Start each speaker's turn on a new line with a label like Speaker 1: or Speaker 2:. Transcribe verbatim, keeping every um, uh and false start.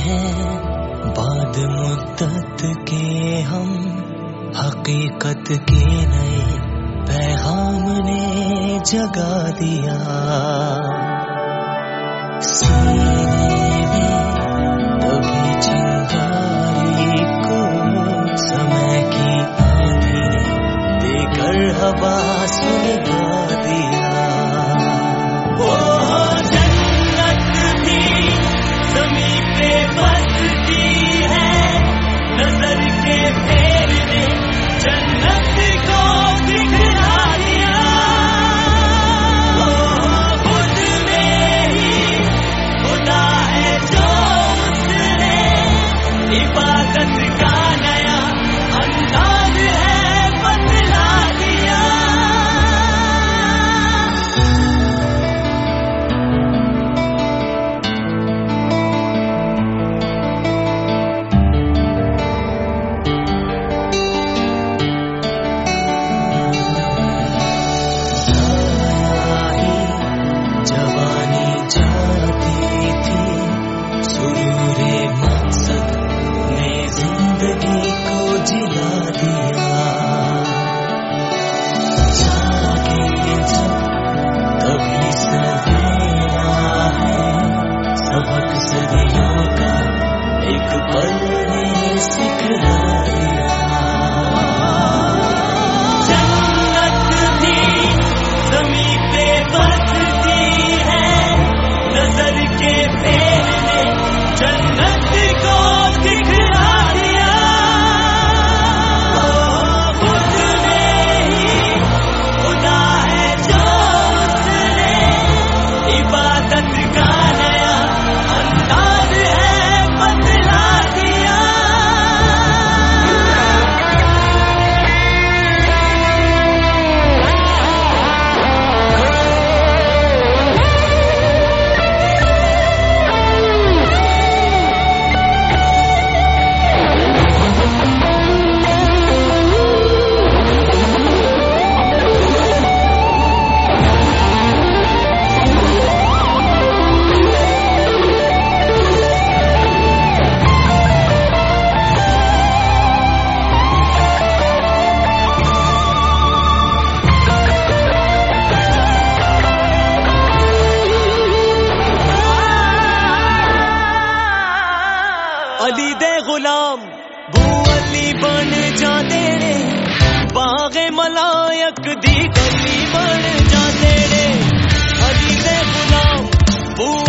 Speaker 1: हैं बाद मुद्दत के हम, हकीकत के नए पैगाम ने जगा दिया। सीने में तभी चिंगारी को समय की आंधी ने देकर हवा सुलगा दिया। वो जन्नत भी ज़मीं पे बसती है, नजर के फेर ने जन्नत को दिखला दिया। खुद में ही खुदा है जो उसने इबादत का नया अंदाज है बतला दिया। जिंदगी को जिला दिया। जागे जब तभी सवेरा है, सबक सदियों का एक पल ने सिखला दिया। जन्नत भी ज़मीं पे बसती है, नजर के फेर ने जन्नत को दिखला दिया। इबादत का नया अंदाज है बतला दिया। अली दे गुलाम बू अली बन जाते ने, बागे मलायक दी गली बन जाते ने। अली दे गुलाम बू